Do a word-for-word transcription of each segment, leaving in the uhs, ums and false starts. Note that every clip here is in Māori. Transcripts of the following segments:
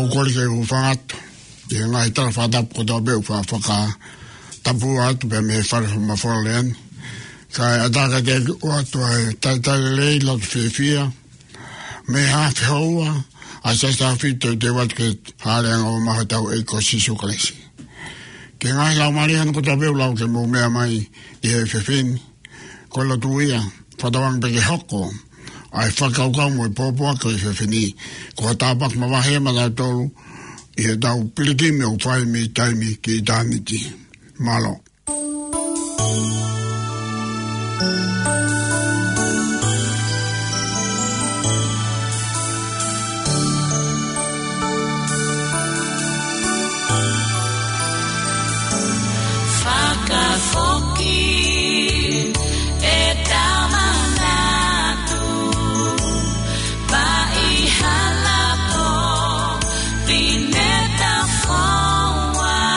kukoli ke ufangatu. Ia ngai tala whatap ko tau beu wha whaka tapu atu pe me whare ma whalean. Kai ataka te atu ai tai tai lei lot whiwhia. Me hafi haua, a sa sa whito te wat ke hareanga o maha tau e ko sisu kalesi. Ke ngai lau marihan ko tau beu lau ke mo mea mai i he whiwhini. Ko la tuia, whatawang pe ke hoko. Ai whakaukau mo i pōpua ko i whiwhini. Ko tāpak ma wahea ma tau tolu. I he tau pilikimi o whai mi taimi ki i tāniti. Malo.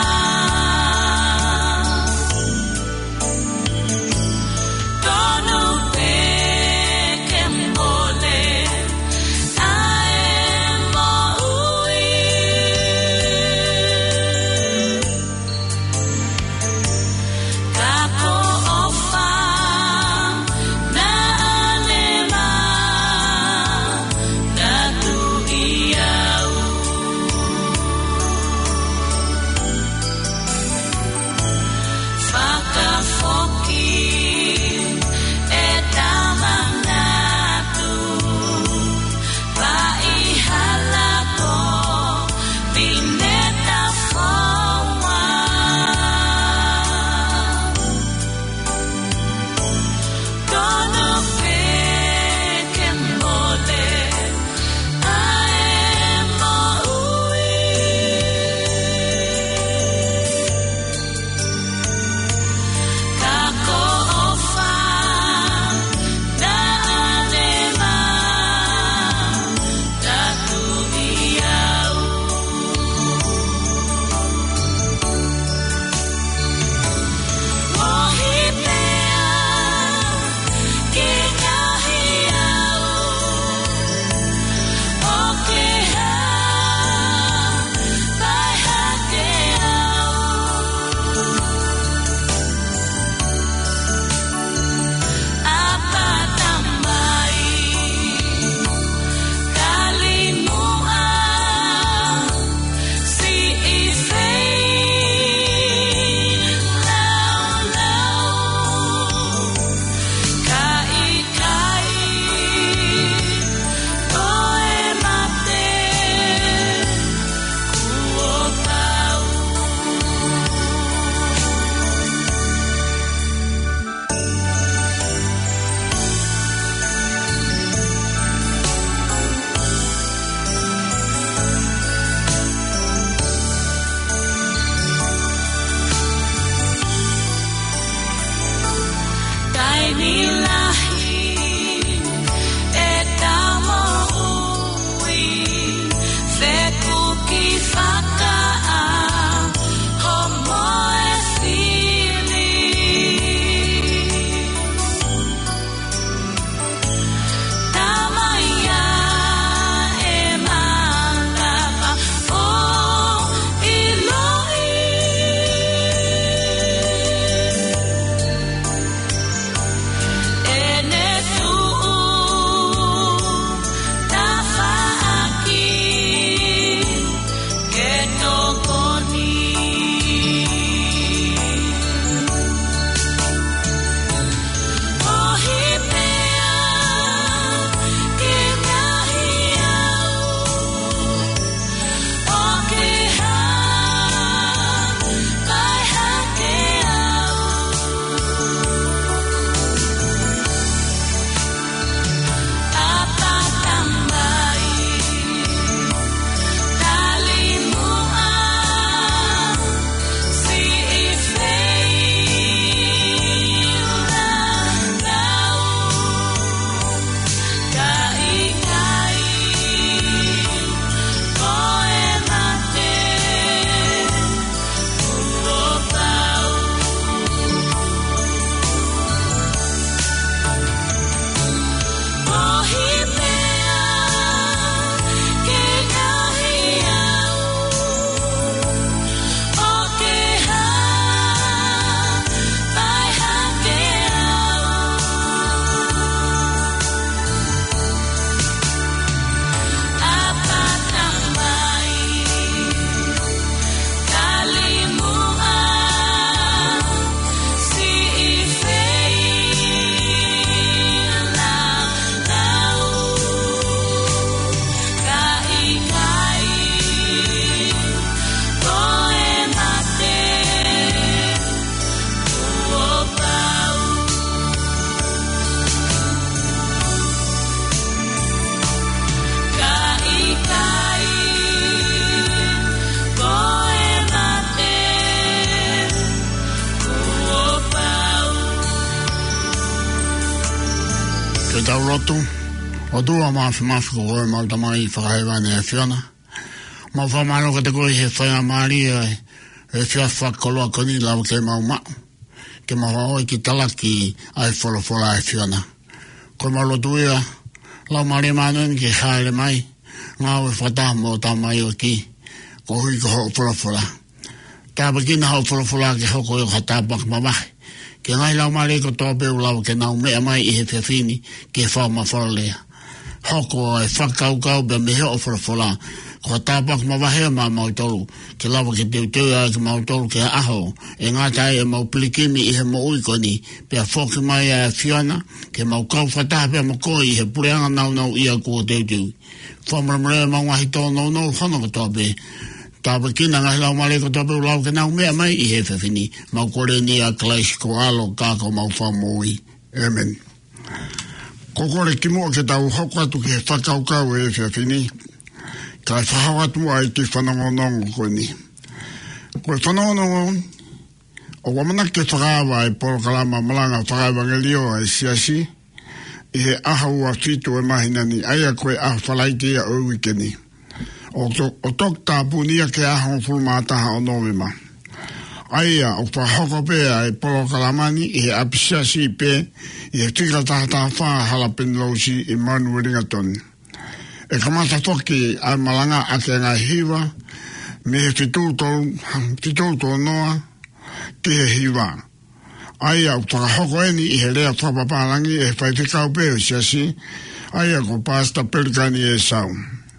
No Koe tau roto, o tua maafi maafi ko koe malta mai whakahewane e whiona. Ma whamano ka te koe he whaia maari e e whia whakoloa koni lau ke mau mau. Ke maha oi ki talaki ai wholofola e whiona. Koe malo tuia, lau maari manuini ki haere mai, ngā ue whataha mo tā mai o ki, ko hui ko ho wholofola. Tāpa kina ho wholofola ke hoko e o hatapak mamahe. Ke ngai lau maari ko tō peu lau ke nau mea mai i he whiawhini ke whao ma whalolea. Hoko e whakaukau be me heo wholofola. Ko tāpak mawahea ma mautolu. Ke lawa ke teu teu a ke mautolu ke aho. E ngātai e mau pilikimi i he mo uikoni. Pea whoki mai a whiana. Ke mau kau whataha pea makoi i he pureanga nau nau ia kua teu teu. Whamramarea mau ngahi tō nau nau whanaka tō pe. Tāpa kina ngahi lau mare ko tō pe lau ke nau mea mai i he whiawhini. Mau kore ni a klaish ko alo kako mau whamoi. Amen. Ko kore ki mua ke tau hokatu ke whakaukau e whiawhini. Kai whahawatu ai ki whanongonongo koe ni. Koe whanongonongo, o wamana ke whakawa e porokalama malanga whakawa ngelio ai siasi, i he aha ua whitu e mahinani, aia koe aha whalaiti a o wikeni. O, to, o tok tāpunia ke aha o fulmataha o novema. Aia, o whahoko pēa e porokalamani, i he apisiasi pē, i he tika tahata whaa halapenlosi i manu ringatoni. E kamata toki ai malanga a ke ngā hiwa, me he fitūtō noa ki he hiwa. Ai au whakahoko eni i he rea whapapālangi e whaitikau pēo siasi, ai ko pāsta pelikani e sau.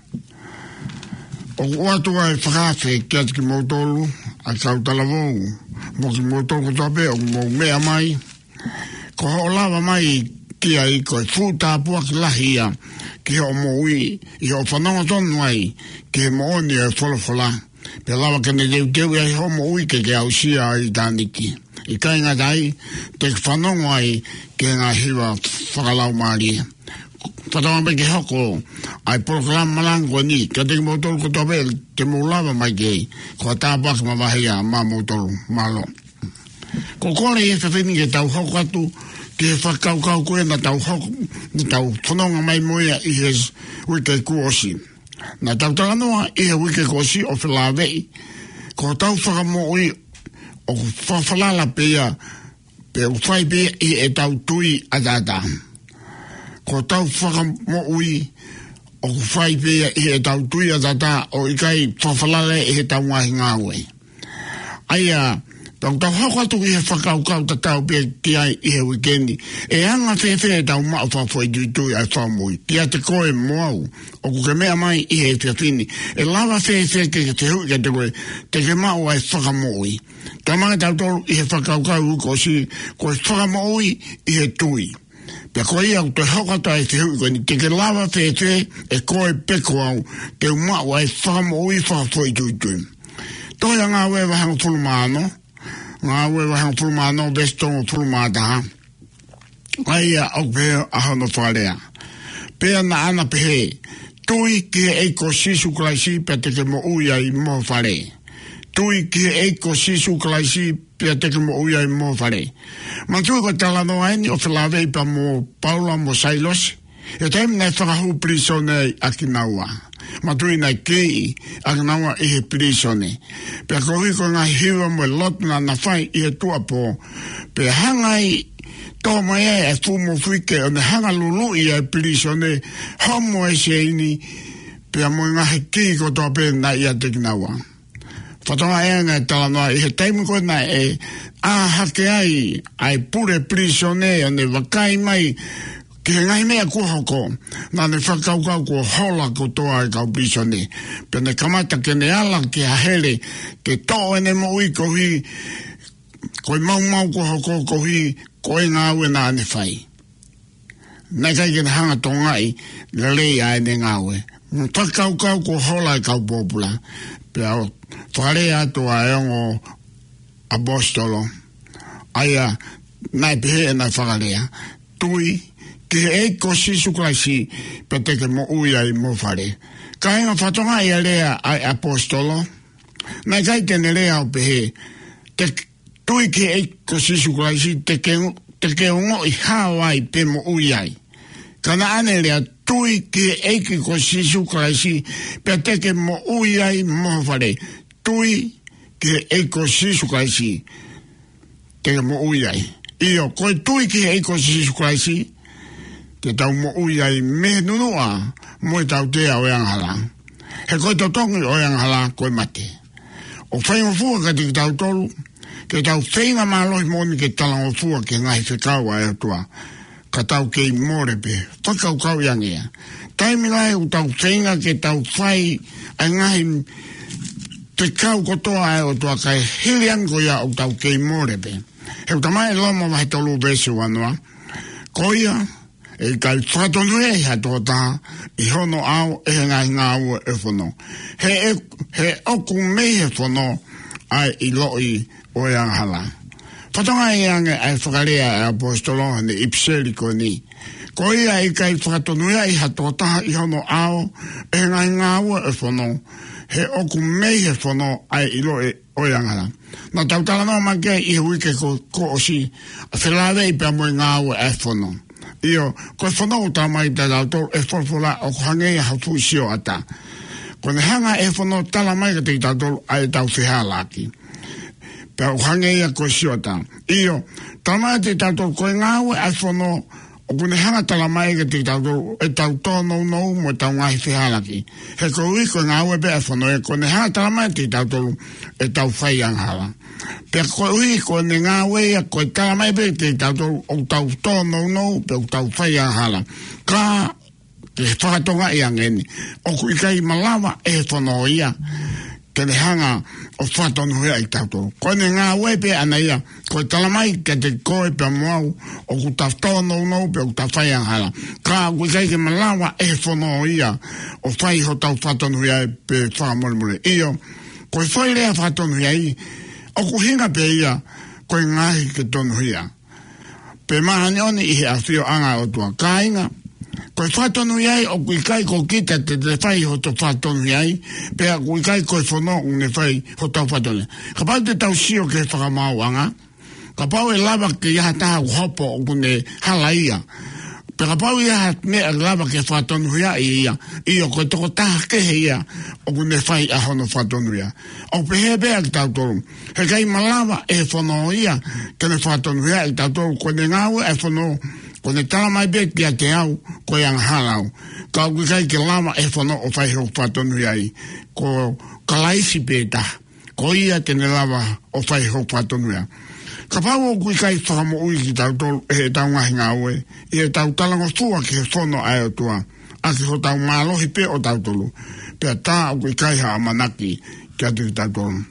O uatua e whakawhi ki ati ki mautolu, a kau talavou, mo ki mautolu kotoa pēo, mo mea mai, ko ho lava mai ki ai ko e fūtāpua ki lahia, ki o moui, i o whanonga tonu ai, ki he mooni e wholofola, pe lawa kene teu teu ai ho moui ke ke au sia ai tāniki. I kai ngā tai, te whanonga ai, ke ngā hiwa whakalau maari. Whatonga pe ke hoko, ai porokalam malango ni, ka te motolu ko tope, te moulawa mai kei, ko tāpaka mawahia, mā motolu, malo. Ko kore e whawhini ke tau hoko atu, ki he whakaukau koe na tau hoko, na tau whanonga mai moia i he wike kuosi. Na tau taranoa i he wike kuosi o whelawei, ko tau whakamoi o whawhalala pia, pe o whai pia i e tau tui a tata. Ko tau whakamoi o whai pia i e tau tui a tata o ikai whawhalala i he tau ngahi ngāwe. Aia, tau tau hoko i he whakaukau ta tau pia ki ai i he wikendi. E anga whewhe e tau mao whawhoi tui ai whamui. Kia te koe moau, o kuke mea mai i he whiawhini. E lawa whewhe ke te hui ke te koe, te ke mao ai whakamoi. Ta mga tau tolu i he whakaukau uko si, koe whakamoi i he tui. Pia koe iau te hoko ai te hui koe, te ke lawa whewhe e koe peko au, te mao ai whakamoi whawhoi tui tui. Toi a ngā wewa hanga fulumano, ngā wewa hanga fulumano, vestongo fulumataha. Aia au pēo ahono wharea. Pēa na ana pehe, tui ki he eiko sisu klaisi pia teke mo uia i mo whare. Tui ki he eiko sisu klaisi pia teke mo uia i mo whare. Mantui ko talano aini o whelawei pa mo Paula mo Sailos, e taim nei whakahu prisone aki naua. Matui nai kei aki naua i he prisone. Pea kohi ko ngā hiwa mo lotna na whai i he tuapo, pea hangai tō mai e e fumo whike o ne hanga lulu i e prisone, homo e se ini, pea mo ngā he kei ko tō pe na i a te kinaua. Whatonga e ngai talanoa i he taimu ko na e āhake ai, ai pure prisone o ne wakai mai, ki he ngai mea kuhoko, nā ne whakaukau ko hola ko toa e kau prisone. Pea ne kamata ke ne ala ki a hele, ke tō e ne mo i ko hi, ko i mau mau kuhoko ko hi, ko e ngā ue nā ne whai. Nei kai ke ne hanga tō ngai, le lei ai ne ngā ue. Whakaukau ko hola e kau popula. Pea o whare atu a eongo apostolo. Aia, nai pehe e nai whakarea. Tui, ki he eiko sisu klaisi, pe teke mo uia i mo whare. Ka inga whatonga i a lea ai apostolo. Nai kai tene lea o pehe. Te tui ki eiko sisu klaisi, teke, teke ongo i hawai pe mo uiai. Kana ane lea tui ki eiki ko sisu kraisi, pe teke mo ui ai mo whare. Tui ki eiko sisu kraisi, teke mo ui ai. Iyo, koe tui ki eiko sisu kraisi, te tau mo ui ai me nunua, mo e tau tea o anghala. He koe tau tongi o anghala, koe mate. O whainga fua ka te tau tolu, ke tau whainga mālohi moni ke talango fua ke ngai whekau ai atua. Ka tau kei morepe, whakau kau iangea. Taimi lai u tau whainga ke tau whai ai ngahi te kau kotoa ai o tua kai hiliango ia u tau kei morepe. Heu tamai loma wahi tolu besu anua. Koia, e kai whatonu e ha tōta, i hono au e ngai ngā ua e whono. He, e, he oku mei he whono ai i loi o e anghala. Whatonga i ange ai whakarea e apostolo ni ipseri ko ni. Ko ia i kai whakatonuia i hatotaha i hono ao e ngai ngāua e whono. He oku mei he whono ai i loe o i angala. Nā tautala no makea i huike ko, ko osi a whelawe i pia moe ngāua e whono. Io, ko whono o tamai te tautor e wholwhola o kuhangei a hautu isio ata. Ko ne hanga e whono tala mai ka te tautor ai tau whihalaki. Pea uhangea ko siota. Iyo, talamai te tautor koe ngāwe ai whono o kune hanga talamai ke te tautor e tau tōnou nou mo tau ngahi whihalaki. He ko ui koe ngāwe pe ai whono e kone hanga talamai te tautor e tau whai anghala. Pea koe ui kone ngāwe e koe talamai pe te tautor o tau tōnou nou pe o tau whai anghala. Ka te whakatonga i angeni. O kui kai malawa e whono ia. Ke le hanga o whatonu hea i tautor. Koe ne ngā wepe ana ia, koe talamai ke te koe pe moau, o ku ta whono nou pe o ta whai anghala. Ka kui kai ke malawa e whono ia, o whai ho tau whatonu hea pe whakamoremore. Iyo, koe whai rea whatonu hea i, o ku hinga pe ia, koe ngahi ke tonu hea. Pe mahani oni i he a whio anga o tua ka inga, koe whatonu iai o kui kai ko kita te te whai ho to whatonu iai, pea kui kai koe whono une whai ho tau whatonu. Ka pau te tau sio ke whakamau anga, ka pau e lava ke iaha taha hopo o kune halaia, pe ka pau iaha mea lava ke whatonu iai ia, iyo koe toko taha kehe ia o kune whai a hono whatonu ia. O pehe pea ki tau toru, he kai malava e whono ia, kene whatonu iai tau toru, koe ne ngāwe e whono ko ne tala mai be kia te au, ko yang halau. Ka kui kai ke lama e whono o whai ho whatonu iai. Ko kalaisi pe ta. Ko ia tene lava o whai ho whatonu iai. Ka pau o kui kai whakamo ui ki tau tolu e tau ngahi ngā ue. I e tau talango sua ki he whono ai o tua. A ki ho tau mālohi pe o tau tolu. Pea tā o kui kai ha amanaki ki atu ki tau tolu.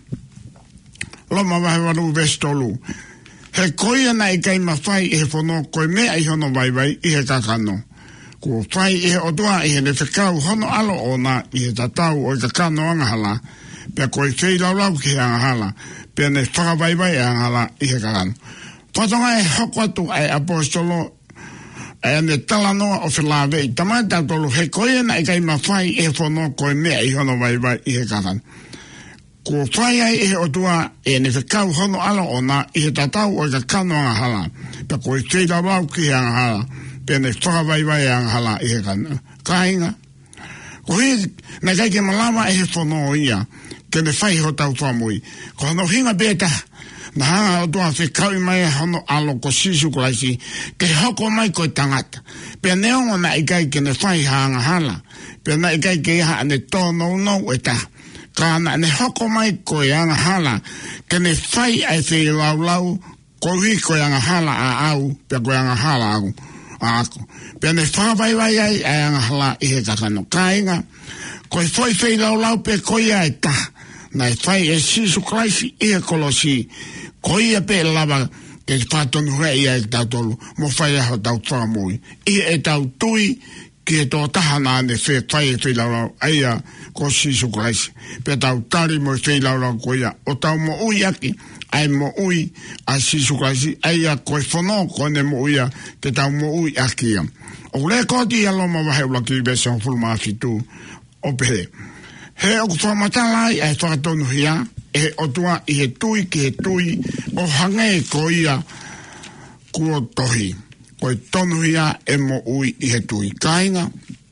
Loma wahe waru vestolu. He koia na i kai mawhai i he whono koe mea i hono waiwai i he kakano. Ko whai i he otua i he ne whekau hono alo o na i he tatau o i kakano angahala. Pea koe whei laulau ki he angahala. Pea ne whakawaiwai angahala i he kakano. Whatonga e hoko atu ai apostolo e ane talanoa o whilawe i tamai tautolu. He koia na i kai mawhai i he whono koe mea i hono waiwai i he kakano. Ko whai ai e o tua e ne whekau hono ala o na i he tatau o i ka kano anga hala. Pea ko i teira wau ki anga hala. Pea ne whakawaiwai anga hala i he kano. Ka inga. Ko hi, na kai ke malama e he whono ia. Ke ne whai ho tau whamui. Ko hano hinga beta. Na hanga o tua whekau i mai hono alo ko sisu kuraisi. Ke hoko mai ko i tangata. Pea neongo na i kai ke ne whai anga hala. Pea na i kai ke iha ane tōnou nou e ta. Ka na ne hoko mai ko i anga hala, ke ne whai ai whi lau lau, ko hui ko i anga hala a au, pia ko i anga hala au, a ako. Pia ne whawai wai ai ai anga hala i he kakano. Ka inga, ko i whai whi lau lau pe ko i ai ta, na i whai e sisu kraisi i he kolosi, ko i a pe lava, ke i whatonu hea i ai tau tolu, mo whai aho tau whamui. I e tau tui, ki e tō tahana ane whai whai e whi lau lau, aia, ko sisu kraisi. Pe tau tari mo i lau lau ko ia. O tau mo ui aki, ai mo ui a sisu kraisi. Ai a koe whono ko ne mo ui a, te tau mo ui aki ia. O le koti ia loma wahe ula ki besa o fulma fitu o pehe. He o whamatalai ai whakatonu hia, e o tua i he tui ki he tui, o hange ko ia kua tohi. koe tonu ia e mo ui i he tui kainga.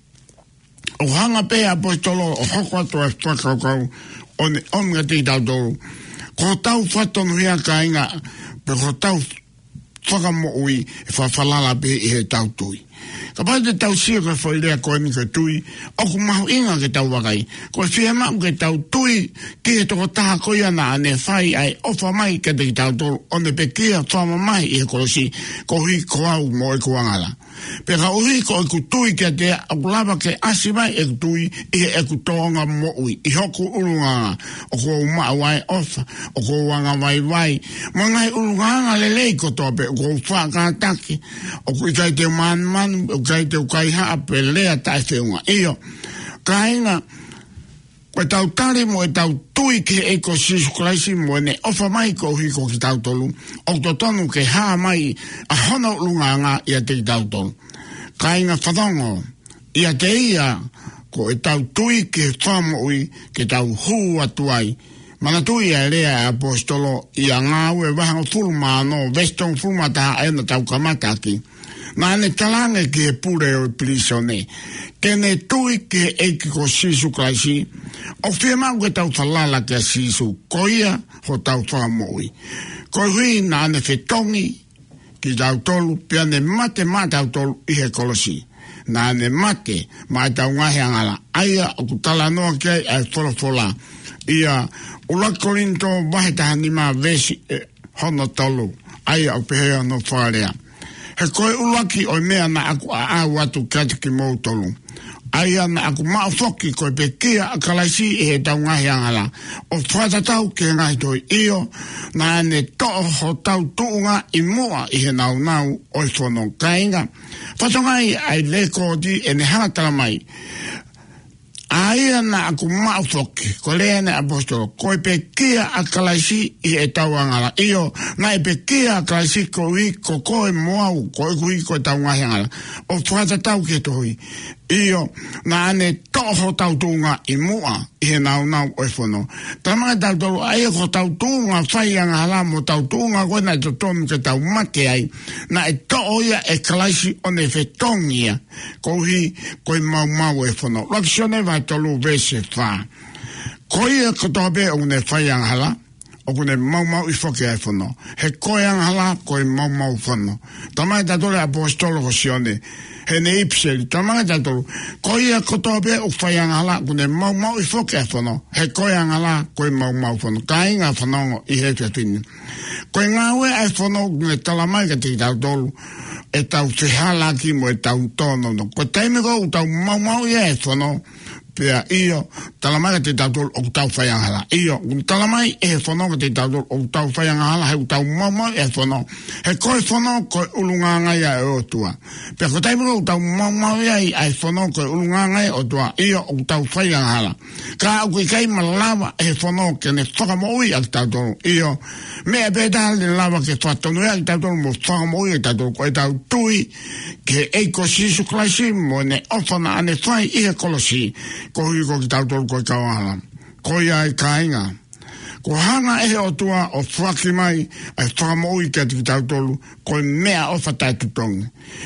O hanga pe apostolo o hoko atu e whakaukau o ne omga te tautoro. Ko tau whatonu ia kainga pe ko tau whakamo ui e whawhalala pe i he tautui. Ka pai te tau sia koe whailea koe ni koe tui, oku mahu inga ke tau wakai. Koe whia mau ke tau tui, ki he toko taha koe ana ane whai ai ofa mai ke te tau tolu, one pe kia whama mai i he kolosi, ko hui ko au mo e kuangala. Pe ka ui ko e ku tui kia te aku lava ke asi mai e ku tui, i he e ku toonga mo ui, i hoku urunganga, o ko uma wai ofa, o ko wanga wai wai, mo ngai urunganga le lei ko tope, o ko whakataki, o ku i kai te man man, o kai te ukai haa pe lea tae whiunga. Iyo, kainga, koe tau tari mo e tau tui ke e ko Sisu Kraisi mo ne ofa mai ko hiko ki tau tolu, o to tonu ke haa mai a hono lunganga ia te tau tolu. Kainga whadongo, ia te ia, ko e tau tui ke whamo ui, ke tau huu atuai, mana tui e lea e apostolo, ia ngāu e wahanga fulma no, veston fulma taha ena tau kamataki, na ne talange ki e pure o prisone, ke ne tui ke e ki ko Sisu Kraisi, o whia mau ke tau whalala ke Sisu, ko ia ho tau whamoi. Ko hui na ne whetongi ki tau tolu, pia ne mate ma tau tolu i he kolosi. Na ne mate ma tau ngahi angala, aia o ku tala noa kei ai whola whola, ia ula korinto wahe taha ni ma vesi eh, hono tolu, aia o pehea no wharea. He koe ulaki o mea na aku a au atu kati ki mou tolu. Aia na aku maa whoki koe pe kia a kalaisi e he tau ngahi angala. O whatatau ke ngai toi iyo, na ane to'o ho tau tuunga i mua i he nau nau o i whono kainga. Whatongai ai leko di e ne hangatala mai. Aia na aku maa whoki, ko lea ne apostolo, koe pe kia a kalaisi i e tau angala. Iyo, na e pe kia a kalaisi ko hui ko koe moau, koe hui ko tau ngahi angala. O whatatau ke tohui. Iyo, na ane toho tau tunga i mua, i he nau nau o e whono. Tamanga tau tolu, aia ko tau tunga, whai anga hala mo tau tunga, koe na to tonu ke tau mate ai, na e toho ia e kalaisi o ne whetongia, ko hi, koe mau mau e whono. Lakshone vai tolu vese wha. Koe ia kotobe o ne whai anga hala, o kune mau mau i whoke ai whono. He koe anga hala, koe mau mau whono. Tamanga tau tolu apostolo ko sione, he ne ipseli, tamanga tatolu, koe a kotope o whaianga hala, kune mau mau i whoke a whono, he koe anga hala, koe mau mau whono, ka inga whanongo i he tuatini. Koe ngāwe ai whono, kune talamai ka te tau tolu, e tau whihala ki mo e tau tono, no. Koe taimiko u tau mau mau i e whono, pia iyo, talamai ka te tau tolu o tau whaianga hala. Iyo, talamai e whono ka te tau tolu o tau whaianga hala, he u tau mau mau e whono. He koe whono, koe ulunganga ia e o tua. Pia koe taimiko u tau mau mau ia i ai whono, koe ulunganga ia o tua. Iyo, o tau whaianga hala. Ka au kui kai malawa e whono ke ne whakamoi a tau tolu. Iyo, mea pētaha le lawa ke whatonu ia ki tau tolu mo whakamoi a tau tolu. Koe tau tui ke eiko Sisu Kraisi mo ne ofana ane whai i he kolosi. Ko hui ko ki tau tolu koe kawahala. Ko ia e kainga. Ko hanga e o tua o whaki mai ai whakamoi ki ati ki tau tolu koe mea ofa tai tutongi.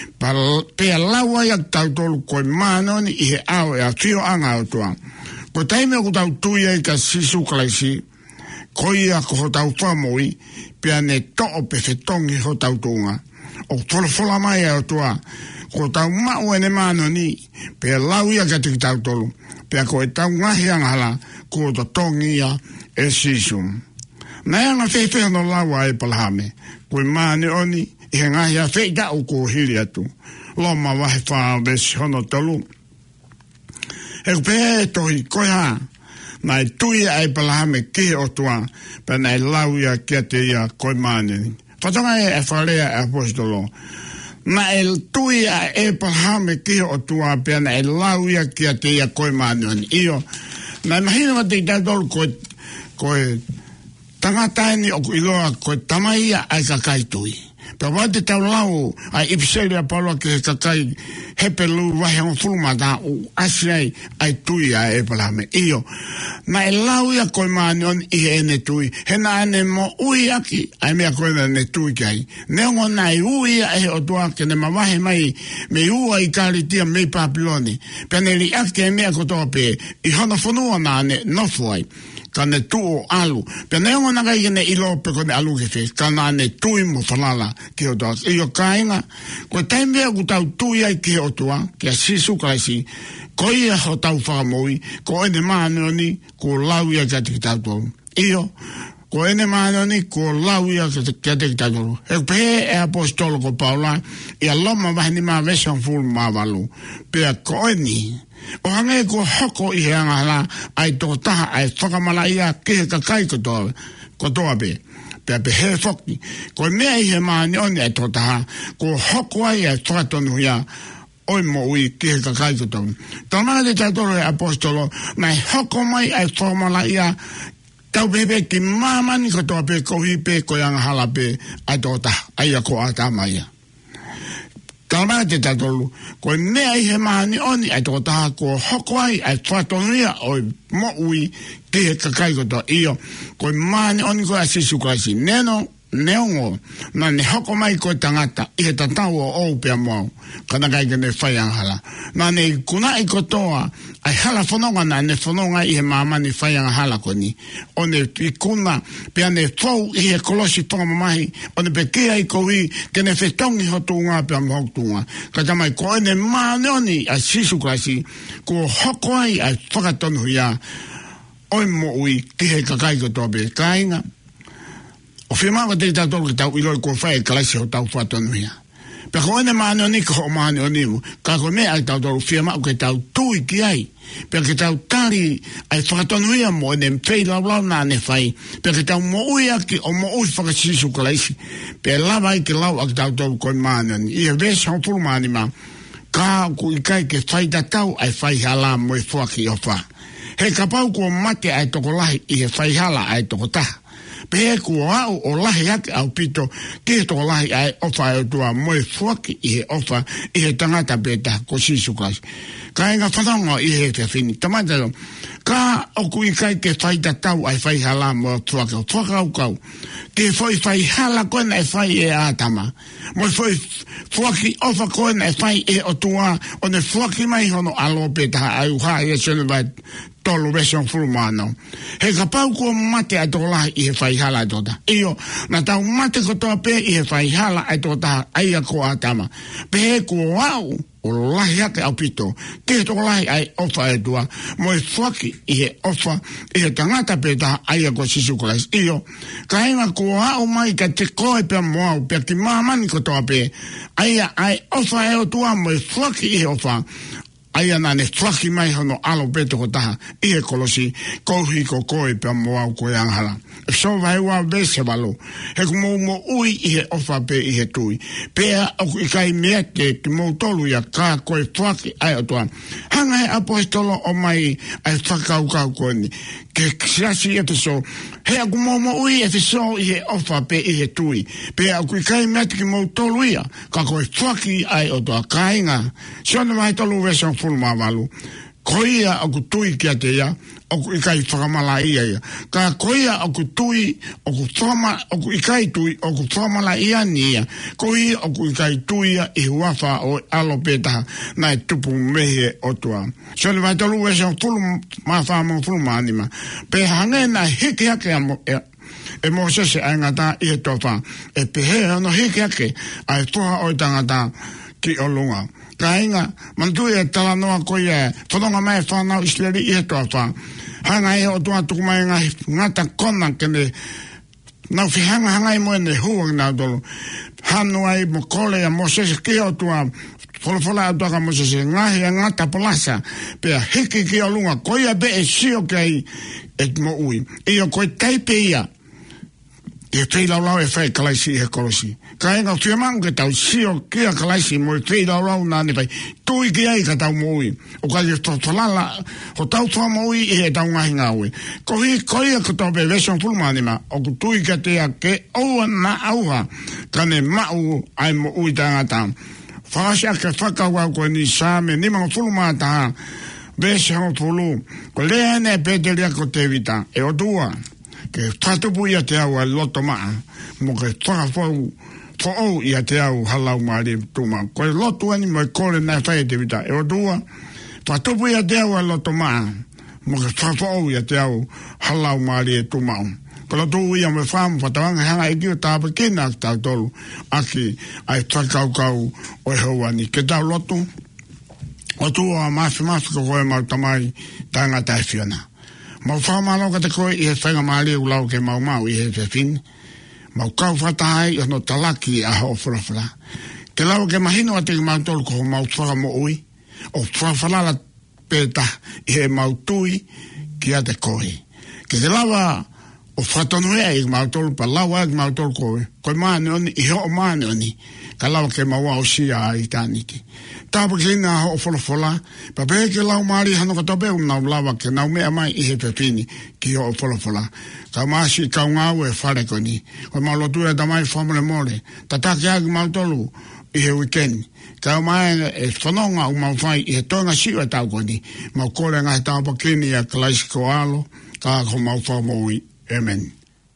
Pea lawa ia ki tau tolu koe mānoni i he ao e a whio anga o tua. Ko taime o tau tui e ka Sisu Kraisi, ko ia ko ho tau whamoi, pea ne to'o pe whetongi ho tau tunga. O wholofola mai e o tua, ko tau mau e ne mānoni, pea lau ia ka tiki tau tolu, pea ko e tau ngahi angala, ko to tongi ia e Sisu. Nai anga whewhea no lawa e palahame, koe māne oni, i he ngahi a wheita o ko hiri atu. Loma wahe whaa vesi hono tolu. E kupea e tohi koe ha, na e tui ai palahame ki o tua, pa na e lau ia kia te ia koe māne. Whatonga e e whalea e apostolo. Na e tui ai e palahame ki o tua, pa na e lau ia kia te ia koe māne. Iyo, na e mahina wa te i tātolu koe, koe tangataini o iloa koe tamaia ai ka kai tui. Pe wate tau lau, ai ipisele a paula ke kakai hepe lu wahe on fulma ta u asiai ai tui a e palame. Iyo, na e lau ia koe maani on i e ne tui. Hena ane mo ui aki, ai mea koe na ne tui kai. Neongo na i ui a e o tua ke ne mawahe mai me ua i kari tia mei papiloni. Pe ne li ake e mea kotoa pe i hana whanua na ane nofuai. Ka ne tu o alu. Pe neongo na kai ne ilo pe kone alu ke fe. Ka na ne tui mo whanala ki o tua. Iyo kainga, ko taimea ku tau tui ai ki o tua, ki a sisu kaisi, ko ia ho tau whakamoi, ko ene maanoni, ko lau ia kia tiki tau tolu. Iyo, ko ene maanoni, ko lau ia kia tiki tau tolu. E pehe e apostolo ko Paula, ia loma wahini maa vesan fulu maa walu. Pea ko eni, o hange ko hoko i heanga hala, ai toko taha, ai whakamala ia, kehe kakai kotoa, kotoa pe. Pea pe he whoki, ko mea i he maani oni ai toko taha, ko hoko ai ai whakatonu ia, oi mo ui kehe kakai kotoa. Tana te tautoro e apostolo, mai hoko mai ai whakamala ia, tau pepe ki mamani kotoa pe kohi pe koianga hala pe ai toko taha, ai a ko a tama ia. Tana te tatolu, ko mea i he mahani oni ai toko taha ko hoko ai ai whatonuia o mo ui te kakai koto iyo. Ko mahani oni ko a sisu kasi neno, neongo, na ne hoko mai ko tangata i he tatau o ou pia moau, kana kai ke ne whaiang hala. Na ne kuna i kotoa, ai hala whanonga na ne whanonga i he mamani whaiang hala koni. O ne i kuna, pia ne whau i he kolosi tonga mamahi, o ne pe kia i kohi, ke ne whetongi hotunga pia mhotunga. Ka tamai ko ene maane oni a sisu kasi, ko hoko ai ai whakatonu ia, oi mo ui ki he kakai kotoa pe kainga. O whiamawa te tātou ki tau iloi kua whae kalaisi ho tau whatonu ia. Pea ko ene maane oni ka ho maane oni mu, ka ko mea ai tātou whiamawa ke tau tui ki ai. Pea ke tau tari ai whakatonu ia mo ene mwhei lau lau nā ne whai. Pea ke tau mo ui aki o mo ui whakasisu kalaisi. Pea lawa i ke lau aki tātou koe maane oni. Ia vesa ho puru maani ma, ka ku i kai ke whai tatau ai whai hala mo i whaki o wha. He kapau kua mate ai toko lahi i he whai hala ai toko taha. Pehe kua au o lahi ake au pito ke toko lahi ai ofa e tua moe fuaki i he ofa i he tangata peta ko sisu kasi. Ka inga whanonga i he te whini. Tamata yo, ka oku i kai ke whaita tau ai whai hala mo fuaki o whakau kau. Ke whai whai hala koena e whai e ātama. Mo whai fuaki ofa koena e whai e o tua o ne fuaki mai hono alo peta ai uha e sene vai tolu vesion fulu mano. He ka pau kua mate ai toko lahi i he whai hala ai tota. Iyo, na tau mate kotoa pe i he whai hala ai tota ai a koa atama. Pe he kua au o lahi ake au pito. Ke toko lahi ai ofa e tua. Mo e whaki i he ofa i he tangata pe taha ai a koa sisu kolais. Iyo, ka inga kua au mai ka te koe pe moau pe ki mahamani kotoa pe. Ai a ai ofa e o tua mo e whaki i he ofa. Ai ana ne whaki mai hono alo peto ko taha i e kolosi kohi ko koe pe moau koe anghala. E so vai wa vese valo. He ku mou mo ui i he ofa pe i he tui. Pea oku i kai mea te ki mou tolu ia ka koe whaki ai o toa. Hanga he apostolo o mai ai whakau kau koe ni. Ke ksiasi e te so. He aku mou mo ui e te so i he ofa pe i he tui. Pea oku i kai mea te ki mou tolu ia ka koe whaki ai o toa. Ka inga. Siona mai tolu vesong fulu maa walu. Koia aku tui kia te ia, aku ikai whakamala ia ia. Ka koia aku tui, aku whakama, aku ikai tui, aku whakamala ia ni ia. Koia aku ikai tui ia i huafa o alo petaha na e tupu mehe o tua. Sone vai tolu e se fulu maa whaama fulu maa anima. Pe hange na heke hake amo e e mo se se ai ngata i he tofa. E pehe ano heke hake ai toha o tangata ki o lunga. Ka inga, mantu e tala noa koe e, whanonga mai whanau isleri i he toa wha. Hanga e o tua tuku mai ngā ngata kona kene, nau whihanga hanga i moe ne huang nā tolu. Hanu ai mo kole a mo sese ki o tua, wholawhala a tua ka mo sese, ngahi a ngata polasa, pia hiki ki o lunga, koe a be e sio kei e mo ui. I o koe taipe ia, e whei lau lau e whai kalaisi i he kolosi. Ka enga whiamangu ke tau sio kia kalaisi mo e whei lau lau nā ne whai. Tui ki ai ka tau mo ui. O ka i tolala, ho tau wha mo ui i he tau ngahi ngā ui. Ko hi koia ka tau pe vesion fulma anima, o ku tui ka te a ke oua na auha. kane mau ai mo ui tangata. Whakasia ke whakawau koe ni sāme, ni mga fulu mātaha, vese hao fulu, ko lea ne pēteria ko te vita, e o tua, ke whatupu ia te au a loto maa, mo ke whakawau, whaau ia te au halau maari tuma, ko e loto ani mo e kore nai whae te vita, e o tua, whatupu ia te au a loto maa, mo ke whakawau ia te au halau maari e tumau. Kala tō ia me whāmu whatawanga hanga e kio tāpa kena ki tau tolu aki ai whakaukau o e hauani. Ke tau loto, o tūa māwhi māwhi ko koe mau tamai tanga tai whiana. Mau whamalo ka te koe i he whainga maari u lau ke mau mau i he whewhini. Mau kau whatahai i no talaki a ho whurawhara. Ke lau ke mahino a te mau tolu ko mau whaka mo ui, o whawhalala pēta i he mau tui ki a te koe. Ke te lawa o whatonu ea i mautolu pa lawa i mautolu koe, koe maane oni, i ho o maane oni, ka lawa ke maua o sia i tāniti. Tāpa ke ina ho o wholofola, pa pehe ke lau maari hano ka tope um nau lawa ke nau mea mai i he pepini ki ho o wholofola. Ka maasi kau ngau e whare koni, koe maulotu e tamai whamole more, ta take agi mautolu i he weekend. Ka mai e whanonga u mau whai i he toinga siwa tau koni, mau kore ngai tāpa kini a kalaisi ko alo, ka ko mau whamoi. Amen.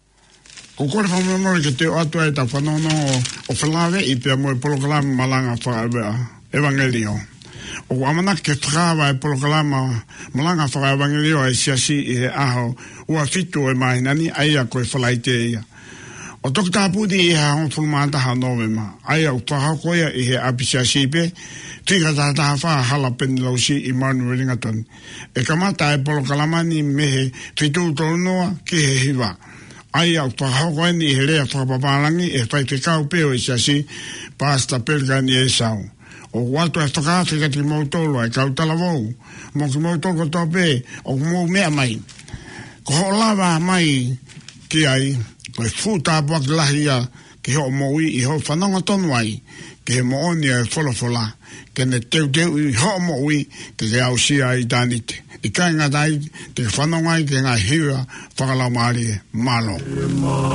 Ko kore whamamori ke te o atua e ta whanono o whalawe i pia mo e polokalama malanga whakaewea evangelio. O amana ke whakawa e polokalama malanga whakaevangelio e siasi i he aho ua fitu e mahinani aia koe whalaite ia. O toki tāpudi i he hon fulmataha novema. Aia u whahakoia i he apisiasi pe tika tātaha wha hala penilausi i manu ringatoni. E kamata e polokalamani mehe fitu tolonoa ki he hiwa. Aia u whahakoeni i he rea whakapapalangi e whaipekau peo i siasi pasta pelgani e sau. O watu e whakaafrika ti mautolo e kautalawou. Mo ki mautolo ko tope o mou mea mai. Ko ho lava mai ki ai ko e futa apua ki lahia ki ho moui i ho whanonga tonu ai ki he mooni e wholofola ke ne teu teu i ho moui ke ke au sia i tānite i kai ngā tai te whanonga i ke ngā hiwa whakalau maari e malo e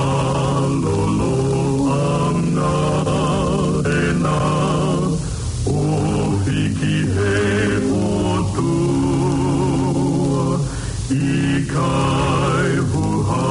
malo lo ana e na o hiki he o tu i kai huha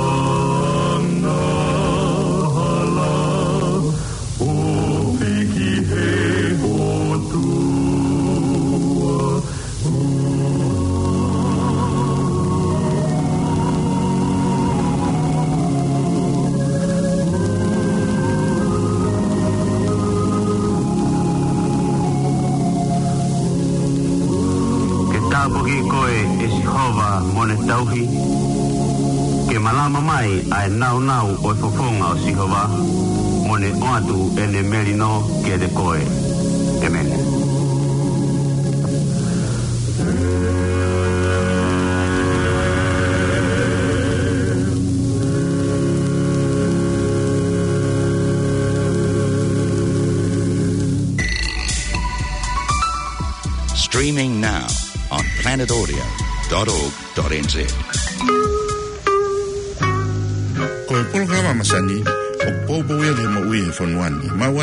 tauhi ke malama mai ai nau nau o fofonga o sihova mone oatu ene melino ke de koe. Amen. Streaming now on planet audio dot org dot n z. Ko e polo kama masani, o popo ia le mo ui e whanuani.